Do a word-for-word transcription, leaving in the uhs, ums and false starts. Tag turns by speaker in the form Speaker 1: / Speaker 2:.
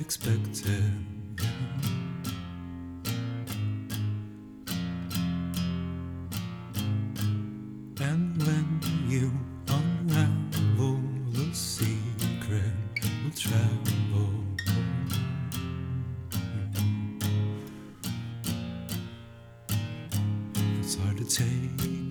Speaker 1: expected. And when you unravel the secret, will travel. It's hard to take